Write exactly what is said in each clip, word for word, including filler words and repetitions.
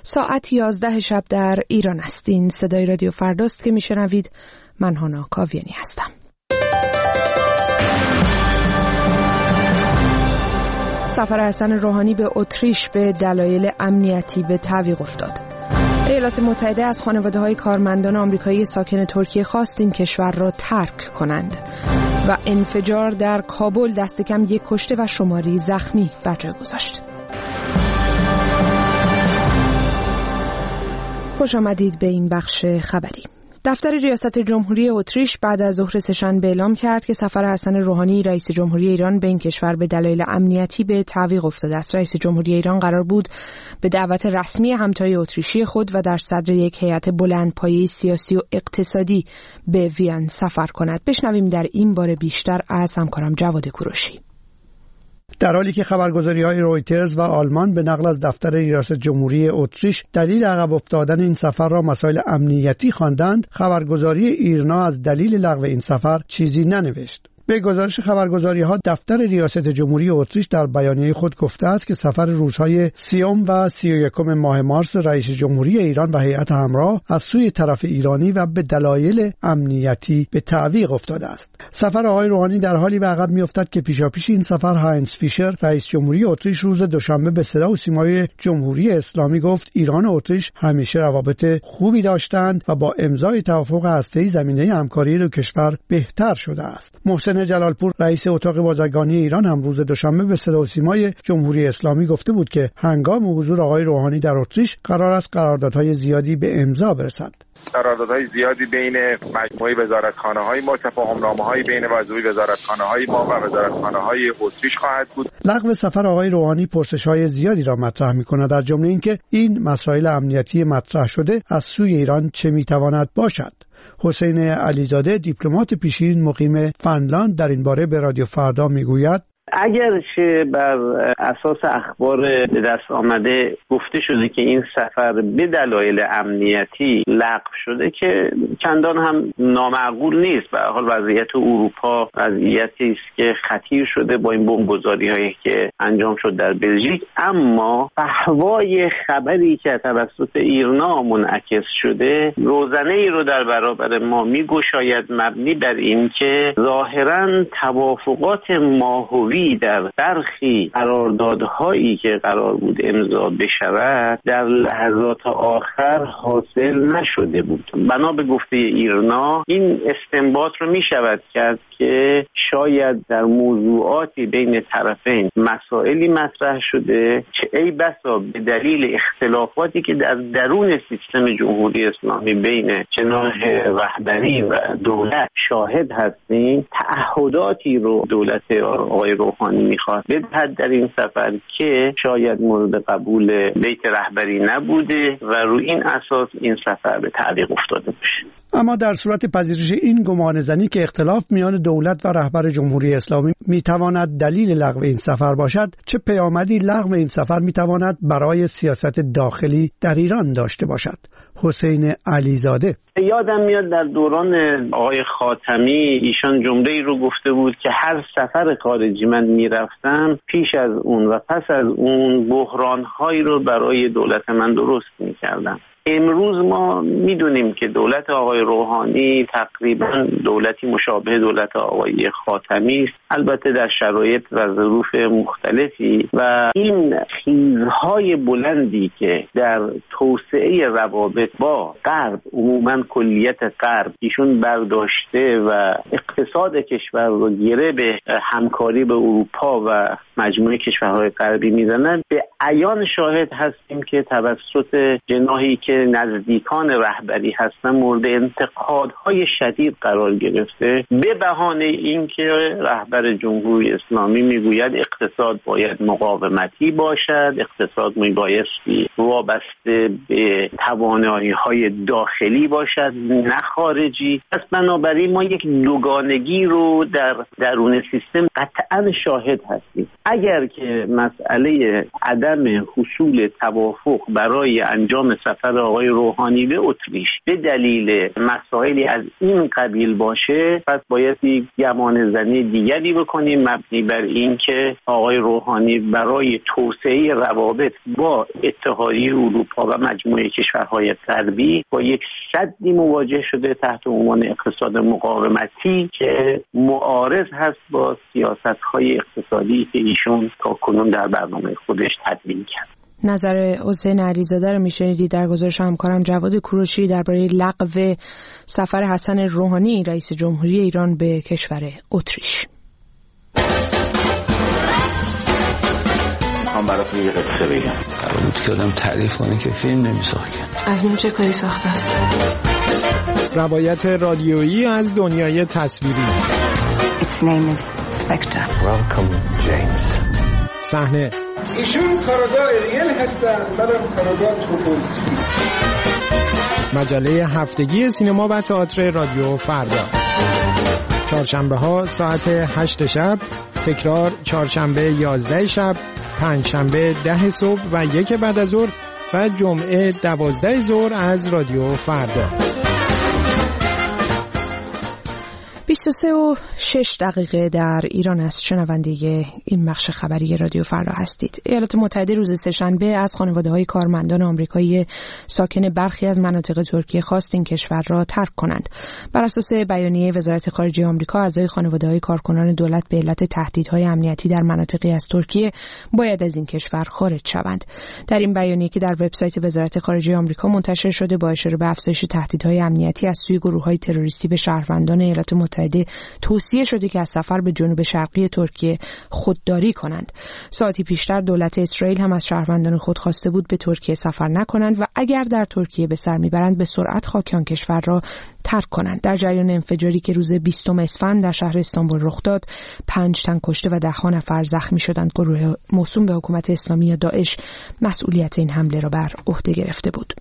ساعت یازده شب در ایران هستین. صدای رادیو فرداست که میشنوید. من هانا کاویانی هستم. سفر حسن روحانی به اتریش به دلایل امنیتی به تعویق افتاد. ایالات متحده از خانواده‌های کارمندان آمریکایی ساکن ترکیه خواست این کشور را ترک کنند و انفجار در کابل دست کم یک کشته و شماری زخمی بر جای گذاشت. خوش آمدید به این بخش خبری. دفتر ریاست جمهوری اتریش بعد از ظهر سه‌شنبه اعلام کرد که سفر حسن روحانی رئیس جمهوری ایران به این کشور به دلایل امنیتی به تعویق افتاده است. رئیس جمهوری ایران قرار بود به دعوت رسمی همتای اتریشی خود و در صدر یک هیئت بلندپایه سیاسی و اقتصادی به وین سفر کند. بشنویم در این باره بیشتر از همکارم جواد کوروشی. در حالی که خبرگزاری‌های رویترز و آلمان به نقل از دفتر ریاست جمهوری اتریش دلیل عقب افتادن این سفر را مسائل امنیتی خواندند، خبرگزاری ایرنا از دلیل لغو این سفر چیزی ننوشت. به گزارش خبرگزاری‌ها دفتر ریاست جمهوری اتریش در بیانیه خود گفته است که سفر روزهای سیوم و سی و یکم ماه مارس رئیس جمهوری ایران و هیئت همراه از سوی طرف ایرانی و به دلایل امنیتی به تعویق افتاده است. سفر آقای روحانی در حالی به عقب می‌افتد که پیشاپیش این سفر هاینز فیشر رئیس جمهوری اتریش روز دوشنبه به صدا و سیمای جمهوری اسلامی گفت ایران و اتریش همیشه روابط خوبی داشتند و با امضای توافق هسته‌ای زمینه همکاری دو کشور بهتر شده است. محسن جلالپور رئیس اتاق بازرگانی ایران هم روز دوشنبه به صدا و سیمای جمهوری اسلامی گفته بود که هنگام حضور آقای روحانی در اتریش قرار است قراردادهای زیادی به امضا برسد. قراردادهای زیادی بین مجموعه وزارتخانه‌های ما، تفاهم‌نامه‌های بین وزارت وزارتخانه‌های ما و وزارتخانه‌های اتریش خواهد بود. لغو سفر آقای روحانی پرسش‌های زیادی را مطرح می‌کند، در جمله اینکه این مسائل امنیتی مطرح شده از سوی ایران چه می‌تواند باشد. حسین علیزاده دیپلمات پیشین مقیم فنلاند در این باره به رادیو فردا میگوید اگرچه بر اساس اخبار به دست آمده گفته شده که این سفر به دلایل امنیتی لغو شده که چندان هم نامعقول نیست. به هر حال وضعیت اروپا وضعیتی است که خطیر شده با این بمبگذاری‌هایی که انجام شد در بلژیک، اما فحوای خبری که توسط ایرنا منعکس شده روزنه‌ای رو در برابر ما می‌گشاید مبنی بر این که ظاهراً توافقات ماهوی در برخی قراردادهایی که قرار بود امضا بشود در لحظات آخر حاصل نشده بود. بنا به گفته ایرنا این استنباط رو می شود کرد که شاید در موضوعاتی بین طرفین مسائلی مطرح شده که ای بسا به دلیل اختلافاتی که در درون سیستم جمهوری اسلامی بین جناح رهبری و دولت شاهد هستیم، تعهداتی رو دولت آقای روحانی میخواد بدهد در این سفر که شاید مورد قبول بیت رهبری نبوده و روی این اساس این سفر به تعویق افتاده باشه. اما در صورت پذیرش این گمانه‌زنی که اختلاف میان دولت و رهبر جمهوری اسلامی میتواند دلیل لغو این سفر باشد، چه پیامدی لغو این سفر میتواند برای سیاست داخلی در ایران داشته باشد؟ حسین علیزاده: یادم میاد در دوران آقای خاتمی ایشان جمله‌ای رو گفته بود که هر سفر خارجی من میرفتم پیش از اون و پس از اون بحران‌هایی رو برای دولت من درست میکردم. امروز ما میدونیم که دولت آقای روحانی تقریبا دولتی مشابه دولت آقای خاتمی است، البته در شرایط و ظروف مختلفی، و این خیزهای بلندی که در توسعه روابط با غرب، عموما کلیت غرب ایشون برداشته و اقتصاد کشور رو گره به همکاری به اروپا و مجموعه کشورهای غربی میزنن، به عیان شاهد هستیم که توسط جناحی که نزدیکان رهبری هستن مورد انتقادهای شدید قرار گرفته به بهانه اینکه رهبر جمهوری اسلامی میگوید اقتصاد باید مقاومتی باشد، اقتصاد میبایستی وابسته به توانایی‌های داخلی باشد نه خارجی. پس بنابراین ما یک دوگانگی رو در درون سیستم قطعا شاهد هستیم. اگر که مسئله عدم حصول توافق برای انجام سفر آقای روحانی به اتریش به دلیل مسائلی از این قبیل باشه، پس باید یک گمان زنی دیگری بکنیم مبنی بر این که آقای روحانی برای توسعه روابط با اتحادیه اروپا و مجموعه کشورهای غربی با یک سدی مواجه شده تحت عنوان اقتصاد مقاومتی که معارض هست با سیاست‌های اقتصادی که ایشون تاکنون در برنامه خودش تدوین کرد. نظر حسین علیزاده رو میشنیدید در گزارش همکارم جواد کوروشی درباره لغو سفر حسن روحانی رئیس جمهوری ایران به کشور اتریش. من براتون یه قصه بگم. قرار بود که آدم تعریف کنه که فیلم نمیساخت. از من چه کاری ساخته است؟ روایت رادیویی از دنیای تصویری. Its name is Spectre. Welcome James. صحنه ایشون کارگاه ریل هستن، منم کارگاه توپولسکی. مجله هفتگی سینما و تئاتر رادیو فردا. چهارشنبه ها ساعت هشت شب، تکرار چهارشنبه یازده شب، پنجشنبه ده صبح و یک بعد از ظهر و جمعه دوازده ظهر از رادیو فردا. بیست و سه و شش دقیقه در ایران است. شنونده این بخش خبری رادیو فردا هستید. ایالات متحده روز سه‌شنبه از خانواده‌های کارمندان آمریکایی ساکن برخی از مناطق ترکیه خواست این کشور را ترک کنند. بر اساس بیانیه وزارت خارجه آمریکا، اعضای خانواده‌های کارکنان دولت به علت تهدیدهای امنیتی در مناطقی از ترکیه باید از این کشور خارج شوند. در این بیانیه که در وبسایت وزارت خارجه آمریکا منتشر شده، با اشاره به افزایش تهدیدهای امنیتی از سوی گروه‌های تروریستی به شهروندان ایالات متحده توصیه شده که از سفر به جنوب شرقی ترکیه خودداری کنند. ساعتی پیشتر دولت اسرائیل هم از شهروندان خود خواسته بود به ترکیه سفر نکنند و اگر در ترکیه به سر میبرند به سرعت خاک آن کشور را ترک کنند. در جریان انفجاری که روز بیستم اسفند در شهر استانبول رخ داد، پنج تن کشته و ده نفر زخمی شدند. گروه موسوم به حکومت اسلامی یا داعش مسئولیت این حمله را بر عهده گرفته بود.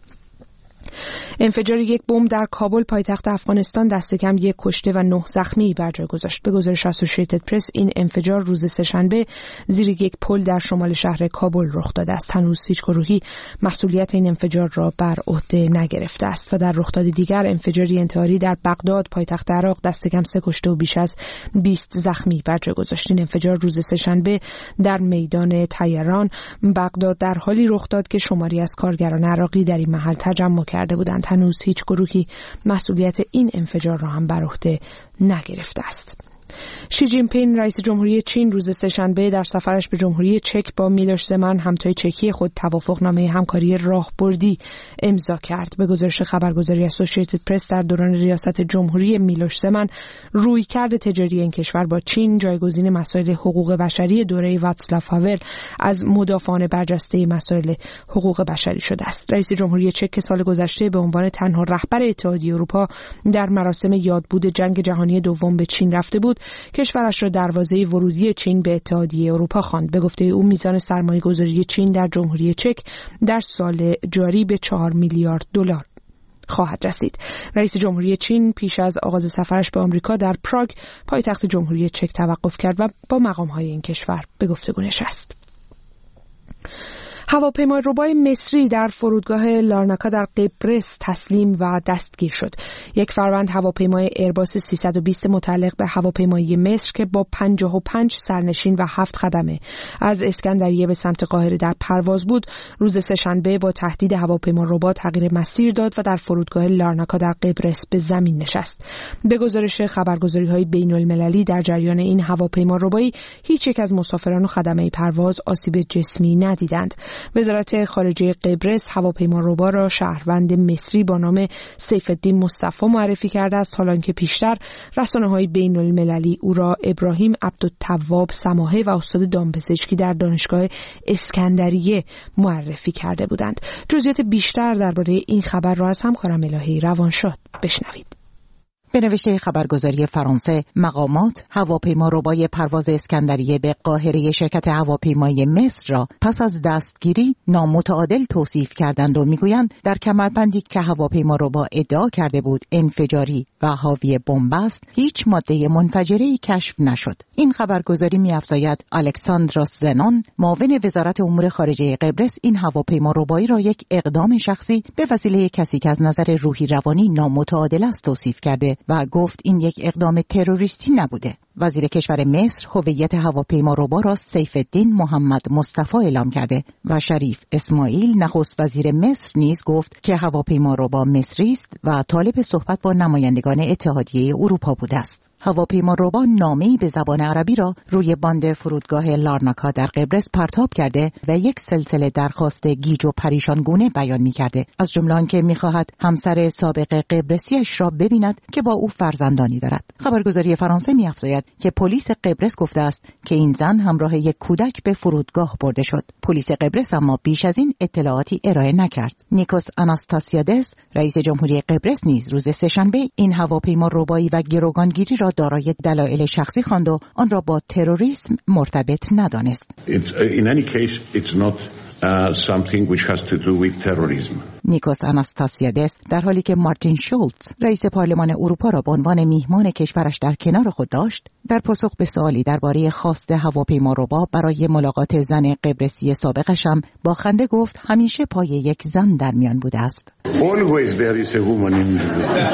انفجار یک بمب در کابل پایتخت افغانستان دست کم یک کشته و نه زخمی بر جای گذاشت. به گزارش اسوسییتد پرس، این انفجار روز سه‌شنبه زیر یک پل در شمال شهر کابل رخ داده است. هنوز هیچ گروهی مسئولیت این انفجار را بر عهده نگرفته است. و در رخداد دیگر، انفجاری انتحاری در بغداد پایتخت عراق دست کم سه کشته و بیش از بیست زخمی بر جای گذاشت. این انفجار روز سه‌شنبه در میدان طیران بغداد در حالی رخ داد که شماری از کارگران عراقی در این محل تجمع کرده بودند. هنوز هیچ گروهی مسئولیت این انفجار را هم بر عهده نگرفته است. شی جین پینگ رئیس جمهوری چین روز سه‌شنبه در سفرش به جمهوری چک با میلوش زمن همتای چکی خود توافقنامه همکاری راهبردی امضا کرد. به گزارش خبرگزاری اسوسییتد پرس، در دوران ریاست جمهوری میلوش زمن رویکرد تجاری این کشور با چین جایگزین مسائل حقوق بشری دوره واتسلاو هاول از مدافعان برجسته مسائل حقوق بشری شده است. رئیس جمهوری چک که سال گذشته به عنوان تنها رهبر اتحادیه اروپا در مراسم یادبود جنگ جهانی دوم به چین رفته بود، کشورش را دروازه ورودی چین به اتحادیه اروپا خواند. به گفته او، میزان سرمایه‌گذاری چین در جمهوری چک در سال جاری به چهار میلیارد دلار خواهد رسید. رئیس جمهوری چین پیش از آغاز سفرش به آمریکا در پراگ پایتخت جمهوری چک توقف کرد و با مقام‌های این کشور به گفتگو نشست. هواپیمای ربای مصری در فرودگاه لارناکا در قبرس تسلیم و دستگیر شد. یک فروند هواپیمای ایرباس سیصد و بیست متعلق به هواپیمایی مصر که با پنجاه و پنج سرنشین و هفت خدمه از اسکندریه به سمت قاهره در پرواز بود، روز سه‌شنبه با تهدید هواپیما ربا تغییر مسیر داد و در فرودگاه لارناکا در قبرس به زمین نشست. به گزارش خبرگزاری‌های بین‌المللی، در جریان این هواپیما ربایی هیچ یک از مسافران و خدمه پرواز آسیب جسمی ندیدند. وزارت خارجه قبرس هواپیما ربا را شهروند مصری با نام سیف‌الدین مصطفی معرفی کرده است، حالانکه پیشتر رسانه‌های بین‌المللی او را ابراهیم عبدالتواب سماحه و استاد دامپزشکی در دانشگاه اسکندریه معرفی کرده بودند. جزئیات بیشتر درباره این خبر را از همکارم الهی روانشاد بشنوید. به نوشته خبرگزاری فرانسه، مقامات هواپیما ربای پرواز اسکندریه به قاهره شرکت هواپیمایی مصر را پس از دستگیری نامتعادل توصیف کردند و میگویند در کمربندی که هواپیما ربا ادعا کرده بود انفجاری و حاوی بمب است، هیچ ماده منفجره‌ای کشف نشد. این خبرگزاری می‌افزاید الکساندروس زنون، معاون وزارت امور خارجه قبرس، این هواپیما ربایی را یک اقدام شخصی به وسیله کسی که از نظر روحی روانی نامتعادل است توصیف کرده و گفت این یک اقدام تروریستی نبوده. وزیر کشور مصر هویت هواپیما ربا را سیف الدین محمد مصطفی اعلام کرده و شریف اسماعیل نخست وزیر مصر نیز گفت که هواپیما ربا مصری است و طالب صحبت با نمایندگان اتحادیه اروپا بوده است. هواپیما ربا نامه‌ای به زبان عربی را روی باند فرودگاه لارناکا در قبرس پرتاب کرده و یک سلسله درخواست گیج و پریشانگونه بیان می‌کرده، از جمله آنکه می‌خواهد همسر سابق قبرسیش را ببیند که با او فرزندانی دارد. خبرگزاری فرانسه می‌افزاید که پلیس قبرس گفته است که این زن همراه یک کودک به فرودگاه برده شد. پلیس قبرس اما بیش از این اطلاعاتی ارائه نکرد. نیکوس آناستاسیادس، رئیس جمهوری قبرس، نیز روز سه‌شنبه این هواپیما ربایی و گروگانگیری را دارای دلایل شخصی خواند و آن را با تروریسم مرتبط ندانست. In any case, it's not uh, something which has to do with terrorism. نیکوس آناستاسیادس در حالی که مارتین شولتز رئیس پارلمان اروپا را به عنوان میهمان کشورش در کنار خود داشت، در پاسخ به سوالی درباره خواست هواپیما ربا برای ملاقات زن قبرسی سابقش هم با خنده گفت همیشه پای یک زن در میان بوده است. Always there is a woman in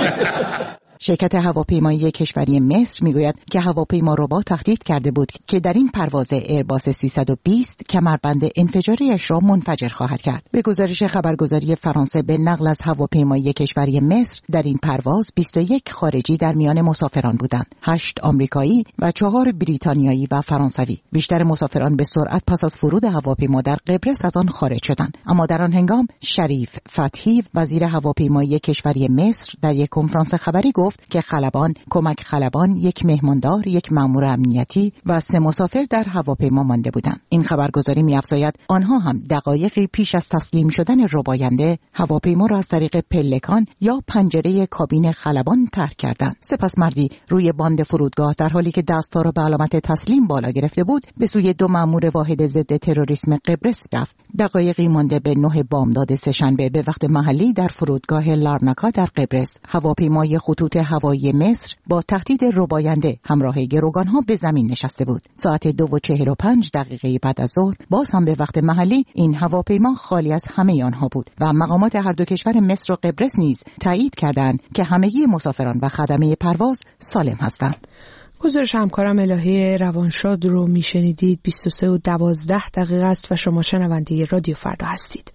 شرکت هواپیمایی کشوری مصر میگوید که هواپیما ربا تهدید کرده بود که در این پرواز ایرباس سیصد و بیست کمربند انفجاریش را منفجر خواهد کرد. به گزارش خبرگزاری فرانسه به نقل از هواپیمایی کشوری مصر، در این پرواز بیست و یک خارجی در میان مسافران بودند، هشت آمریکایی و چهار بریتانیایی و فرانسوی. بیشتر مسافران به سرعت پس از فرود هواپیما در قبرس از آن خارج شدند، اما در آن هنگام شریف فتحی، وزیر هواپیمایی کشوری مصر، در یک کنفرانس خبری گفت که خلبان، کمک خلبان، یک مهماندار، یک مأمور امنیتی و سه مسافر در هواپیما مانده بودند. این خبرگزاری می‌افزاید آنها هم دقایقی پیش از تسلیم شدن رباینده هواپیما را از طریق پلکان یا پنجره کابین خلبان ترک کردند. سپس مردی روی باند فرودگاه در حالی که دست‌ها را به علامت تسلیم بالا گرفته بود به سوی دو مأمور واحد ضد تروریسم قبرس رفت. دقایقی مانده به نه بامداد سه‌شنبه به وقت محلی در فرودگاه لارناکا در قبرس، هواپیمای خطوط هوایی مصر با تهدید رباینده همراه گروگانها به زمین نشسته بود. ساعت دو و چهل و پنج دقیقه بعد از ظهر باز هم به وقت محلی این هواپیما خالی از همه آنها بود و مقامات هر دو کشور مصر و قبرس نیز تایید کردند که همگی مسافران و خدمه پرواز سالم هستند. گزارش همکارم الهی روانشاد رو میشنیدید. بیست و سه و دوازده دقیقه است و شما شنونده رادیو فردا هستید.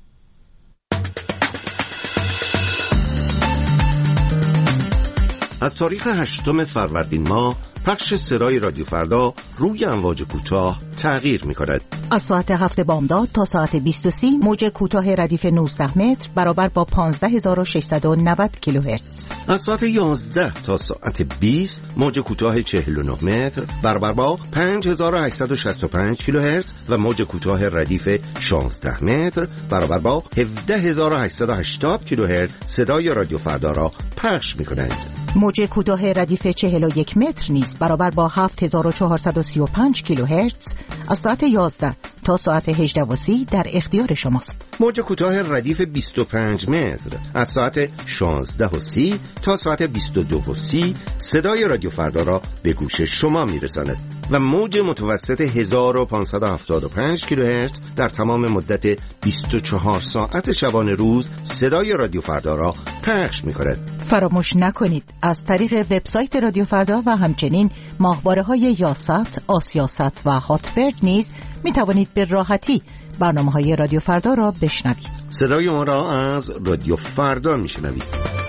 از تاریخ هشتم فروردین ماه پخش صدای رادیو فردا روی امواج کوتاه تغییر می‌کند. از ساعت هفت بامداد تا ساعت بیست و سی موج کوتاه ردیف نوزده متر برابر با پانزده هزار و ششصد و نود کیلوهرتز. از ساعت یازده تا ساعت بیست موج کوتاه چهل و نه متر برابر با پنج هزار و هشتصد و شصت و پنج کیلوهرتز و موج کوتاه ردیف شانزده متر برابر با هفده هزار و هشتصد و هشتاد کیلوهرتز صدای رادیو فردا را پخش می‌کنند. موج کوتاه ردیف چهل و یک متر نیز برابر با هفت هزار و چهارصد و سی و پنج کیلوهرتز از ساعت یازده تا ساعت هجده و سی در اختیار شماست. موج کوتاه ردیف بیست و پنج متر از ساعت شانزده و سی تا ساعت بیست و دو و سی صدای رادیو فردا را به گوش شما میرساند و موج متوسط هزار و پانصد و هفتاد و پنج کیلوهرتز در تمام مدت بیست و چهار ساعت شبانه روز صدای رادیو فردا را پخش می‌کند. فراموش نکنید از طریق وبسایت رادیو فردا و همچنین ماهواره‌های یاست، آسیاست و هاتبرد نیز می توانید به راحتی برنامه‌های رادیو فردا را بشنوید. صدای ما را از رادیو فردا میشنوید.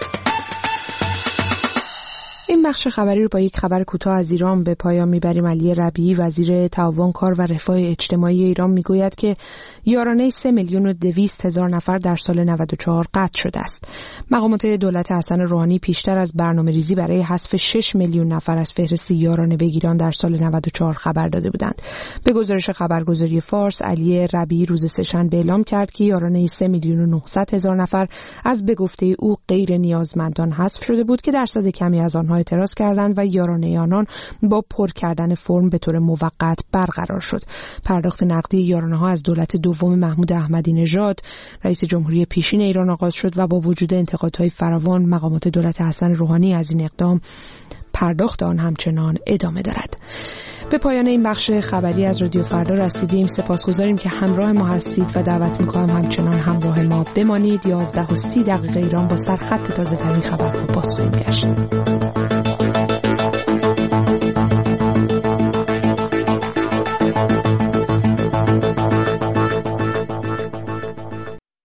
این بخش خبری رو با یک خبر کوتاه از ایران به پایان میبریم. علی ربیعی وزیر تعاون، کار و رفاه اجتماعی ایران میگوید که یارانه سه میلیون و دویست هزار نفر در سال نود و چهار قطع شده است. مقامات دولت حسن روحانی پیشتر از برنامه‌ریزی برای حذف شش میلیون نفر از فهرست یارانه بگیران در سال نود و چهار خبر داده بودند. به گزارش خبرگزاری فارس، علی ربیعی روز سه‌شنبه اعلام کرد که یارانه سه میلیون و نهصد هزار نفر از به گفته او غیر نیازمندان حذف شده بود که درصد کمی از آنها اعتراض کردند و یارانه آنان با پر کردن فرم به طور موقت برقرار شد. پرداخت نقدی یارانه ها از دولت دوم محمود احمدی نژاد رئیس جمهوری پیشین ایران آغاز شد و با وجود انتقادهای فراوان مقامات دولت حسن روحانی از این اقدام پرداخت آن همچنان ادامه دارد. به پایان این بخش خبری از رادیو فردا رسیدیم. سپاسگزاریم که همراه ما هستید و دعوت می‌کنم همچنان همراه ما بمانید. یازده و سی دقیقه ایران با سرخط تازه ترین خبرها باز خواهیم گشت.